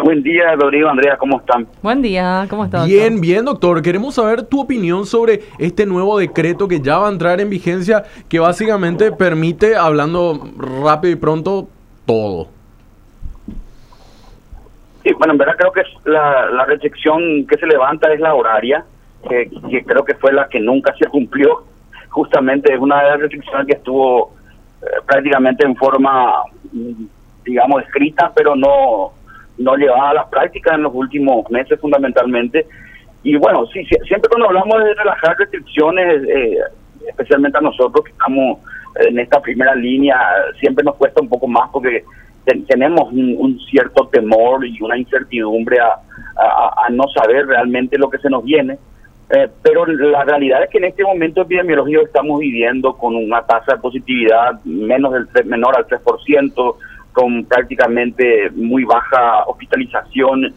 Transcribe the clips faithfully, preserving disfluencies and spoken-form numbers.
Buen día, Rodrigo, Andrea, ¿cómo están? Buen día, ¿cómo estás? Bien, doctor? bien, doctor. Queremos saber tu opinión sobre este nuevo decreto que ya va a entrar en vigencia, que básicamente permite, hablando rápido y pronto, todo. Sí, bueno, en verdad creo que la, la restricción que se levanta es la horaria, que, que creo que fue la que nunca se cumplió. Justamente es una de las restricciones que estuvo eh, prácticamente en forma, digamos, escrita, pero no... no llevaba a la práctica en los últimos meses fundamentalmente. Y bueno, sí, sí siempre cuando hablamos de relajar restricciones, eh, especialmente a nosotros que estamos en esta primera línea, siempre nos cuesta un poco más porque ten, tenemos un, un cierto temor y una incertidumbre a, a, a no saber realmente lo que se nos viene. Eh, pero la realidad es que en este momento epidemiológico estamos viviendo con una tasa de positividad menos del tres, menor al tres por ciento, con prácticamente muy baja hospitalización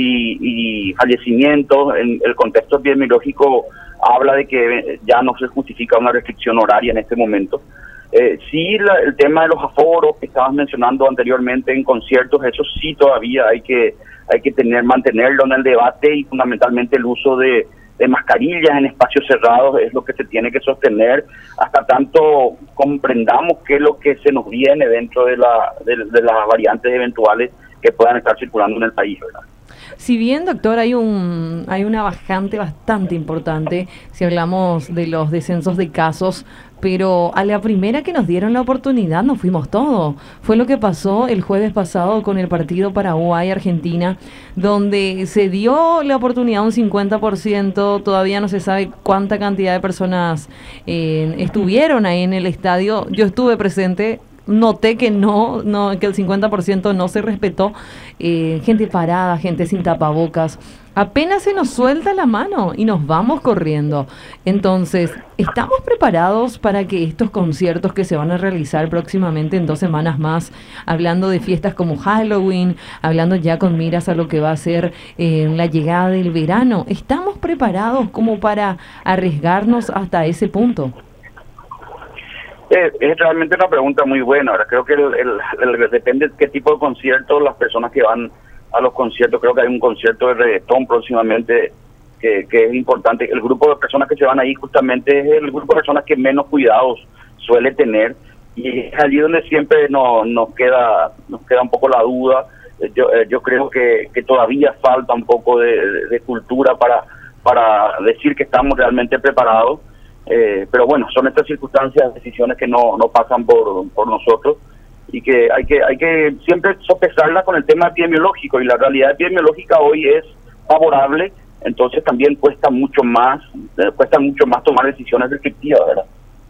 y, y fallecimientos. En el contexto epidemiológico habla de que ya no se justifica una restricción horaria en este momento. Eh, sí, la, el tema de los aforos que estabas mencionando anteriormente en conciertos, eso sí todavía hay que hay que tener mantenerlo en el debate, y fundamentalmente el uso de de mascarillas en espacios cerrados es lo que se tiene que sostener hasta tanto comprendamos qué es lo que se nos viene dentro de, la, de, de las variantes eventuales que puedan estar circulando en el país, ¿verdad? Si bien, doctor, hay un hay una bajante bastante importante si hablamos de los descensos de casos, pero a la primera que nos dieron la oportunidad nos fuimos todos. Fue lo que pasó el jueves pasado con el partido Paraguay-Argentina, donde se dio la oportunidad a un cincuenta por ciento, todavía no se sabe cuánta cantidad de personas eh, estuvieron ahí en el estadio. Yo estuve presente. Noté que no, no, que el cincuenta por ciento no se respetó, eh, gente parada, gente sin tapabocas, apenas se nos suelta la mano y nos vamos corriendo. Entonces, ¿estamos preparados para que estos conciertos que se van a realizar próximamente en dos semanas más, hablando de fiestas como Halloween, hablando ya con miras a lo que va a ser eh, la llegada del verano, ¿estamos preparados como para arriesgarnos hasta ese punto? Eh, es realmente una pregunta muy buena. Ahora creo que el, el, el, depende de qué tipo de concierto, las personas que van a los conciertos, creo que hay un concierto de reggaetón próximamente que, que es importante. El grupo de personas que se van ahí justamente es el grupo de personas que menos cuidados suele tener, y es allí donde siempre no, nos queda nos queda un poco la duda. Yo, yo creo que, que todavía falta un poco de, de, de cultura para, para decir que estamos realmente preparados. Eh, pero bueno, son estas circunstancias, decisiones que no, no pasan por, por nosotros, y que hay que hay que siempre sopesarla con el tema epidemiológico, y la realidad epidemiológica hoy es favorable, entonces también cuesta mucho más, eh, cuesta mucho más tomar decisiones restrictivas, ¿verdad?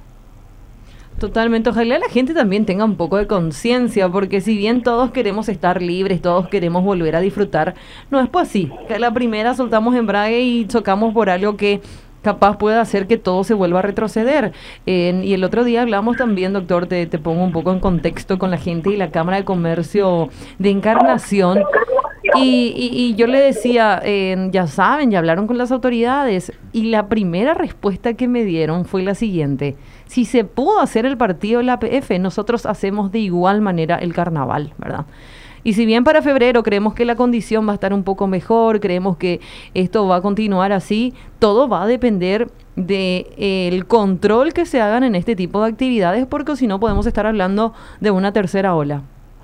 Totalmente, ojalá la gente también tenga un poco de conciencia, porque si bien todos queremos estar libres, todos queremos volver a disfrutar, no es pues así, que a la primera soltamos embrague y chocamos por algo que capaz puede hacer que todo se vuelva a retroceder. Eh, y el otro día hablamos también, doctor, te, te pongo un poco en contexto con la gente y la Cámara de Comercio de Encarnación, y, y, y yo le decía, eh, ya saben, ya hablaron con las autoridades, y la primera respuesta que me dieron fue la siguiente: si se pudo hacer el partido de la A P F, nosotros hacemos de igual manera el carnaval, ¿verdad? Y si bien para febrero creemos que la condición va a estar un poco mejor, creemos que esto va a continuar así, todo va a depender del de control que se hagan en este tipo de actividades, porque si no podemos estar hablando de una tercera ola.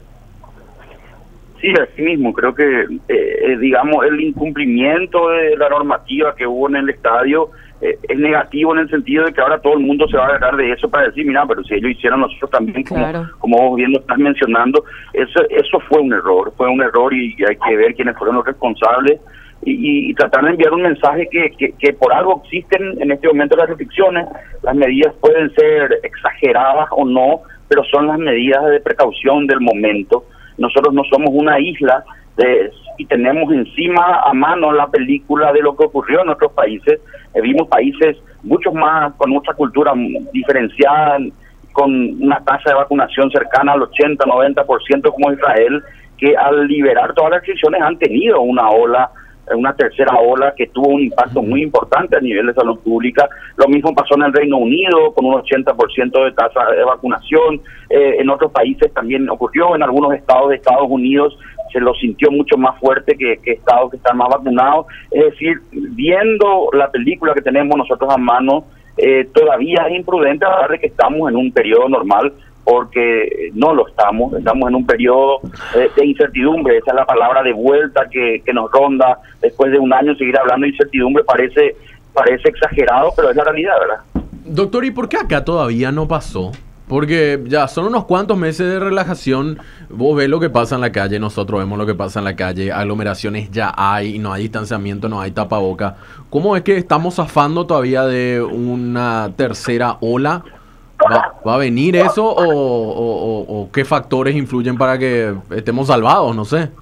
Sí, así mismo, creo que, eh, digamos, el incumplimiento de la normativa que hubo en el estadio eh, es negativo en el sentido de que ahora todo el mundo se va a agarrar de eso para decir, mira, pero si ellos hicieron, nosotros también, claro. como, como vos bien lo estás mencionando, eso, eso fue un error, fue un error y, y hay que ver quiénes fueron los responsables y, y, y tratar de enviar un mensaje que, que, que por algo existen en este momento las restricciones, las medidas pueden ser exageradas o no, pero son las medidas de precaución del momento. Nosotros no somos una isla de, y tenemos encima a mano la película de lo que ocurrió en otros países. Eh, vimos países mucho más con nuestra cultura diferenciada, con una tasa de vacunación cercana al ochenta, noventa por ciento como Israel, que al liberar todas las restricciones han tenido una ola una tercera ola que tuvo un impacto muy importante a nivel de salud pública. Lo mismo pasó en el Reino Unido, con un ochenta por ciento de tasa de vacunación. Eh, en otros países también ocurrió, en algunos estados de Estados Unidos se lo sintió mucho más fuerte que, que estados que están más vacunados. Es decir, viendo la película que tenemos nosotros a mano, eh, todavía es imprudente hablar de que estamos en un periodo normal, porque no lo estamos, estamos en un periodo eh, de incertidumbre. Esa es la palabra de vuelta que, que nos ronda. Después de un año seguir hablando de incertidumbre parece, parece exagerado, pero es la realidad, ¿verdad? Doctor, ¿y por qué acá todavía no pasó? Porque ya son unos cuantos meses de relajación. Vos ves lo que pasa en la calle, nosotros vemos lo que pasa en la calle. Aglomeraciones ya hay, no hay distanciamiento, no hay tapaboca. ¿Cómo es que estamos zafando todavía de una tercera ola? ¿Va, va a venir eso o, o, o, o qué factores influyen para que estemos salvados? No sé.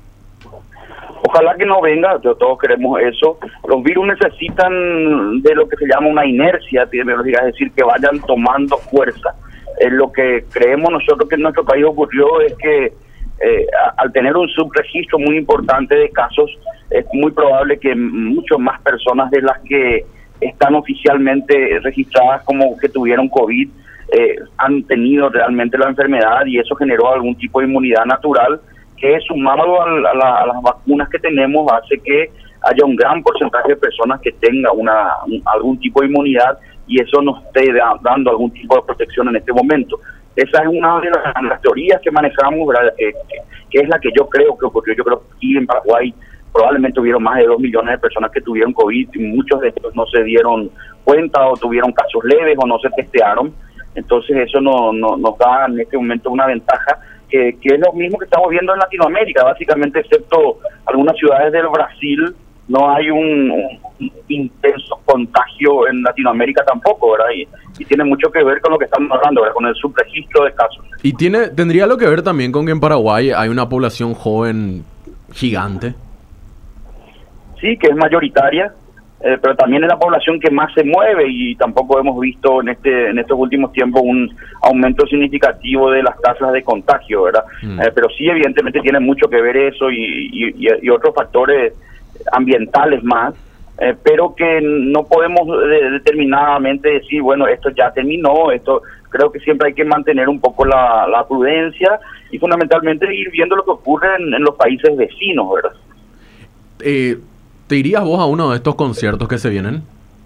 Ojalá que no venga, todos queremos eso. Los virus necesitan de lo que se llama una inercia epidemiológica, es decir, que vayan tomando fuerza. Eh, lo que creemos nosotros que en nuestro país ocurrió es que eh, al tener un subregistro muy importante de casos, es muy probable que muchas más personas de las que están oficialmente registradas como que tuvieron COVID, Eh, han tenido realmente la enfermedad, y eso generó algún tipo de inmunidad natural que, sumado a, a, la, a las vacunas que tenemos, hace que haya un gran porcentaje de personas que tenga una un, algún tipo de inmunidad, y eso nos esté da, dando algún tipo de protección en este momento. Esa es una de las, las teorías que manejamos, ¿verdad? Que, que, que es la que yo creo que ocurrió. Yo creo que aquí en Paraguay probablemente hubieron más de dos millones de personas que tuvieron COVID, y muchos de estos no se dieron cuenta o tuvieron casos leves o no se testearon. Entonces eso no, no, nos da en este momento una ventaja que, que es lo mismo que estamos viendo en Latinoamérica. Básicamente, excepto algunas ciudades del Brasil, no hay un, un intenso contagio en Latinoamérica tampoco, ¿verdad? Y, y tiene mucho que ver con lo que estamos hablando, ¿verdad? Con el subregistro de casos. ¿Y tiene tendría lo que ver también con que en Paraguay hay una población joven gigante? Sí, que es mayoritaria. Eh, pero también es la población que más se mueve, y tampoco hemos visto en este en estos últimos tiempos un aumento significativo de las tasas de contagio, ¿verdad? Mm. Eh, pero sí, evidentemente tiene mucho que ver eso y, y, y otros factores ambientales más, eh, pero que no podemos de, determinadamente decir, bueno, esto ya terminó. Esto creo que siempre hay que mantener un poco la, la prudencia y fundamentalmente ir viendo lo que ocurre en, en los países vecinos, ¿verdad? Eh... ¿Te irías vos a uno de estos conciertos que se vienen?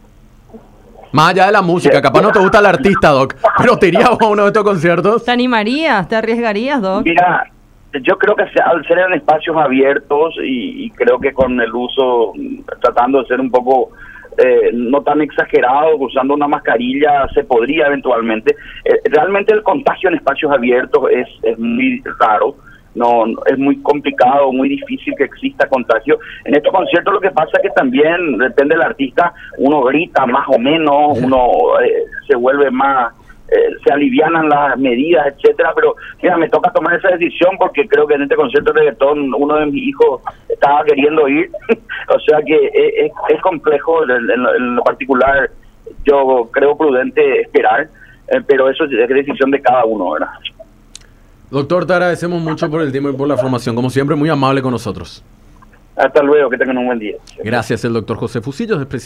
Más allá de la música, capaz no te gusta el artista, Doc, pero ¿te irías vos a uno de estos conciertos? ¿Te animarías? ¿Te arriesgarías, Doc? Mira, yo creo que al ser en espacios abiertos y, y creo que con el uso, tratando de ser un poco eh, no tan exagerado, usando una mascarilla, se podría eventualmente. Eh, realmente el contagio en espacios abiertos es, es muy raro. No, es muy complicado, muy difícil que exista contagio. En estos conciertos lo que pasa es que también, depende del artista, uno grita más o menos, uno eh, se vuelve más, eh, se alivianan las medidas, etcétera. Pero mira, me toca tomar esa decisión porque creo que en este concierto de reggaetón uno de mis hijos estaba queriendo ir. O sea que es, es complejo. En, en, en lo particular, yo creo prudente esperar, eh, pero eso es decisión de cada uno, ¿verdad? Doctor, te agradecemos mucho por el tiempo y por la formación. Como siempre, muy amable con nosotros. Hasta luego, que tengan un buen día. Gracias, el doctor José Fusillos,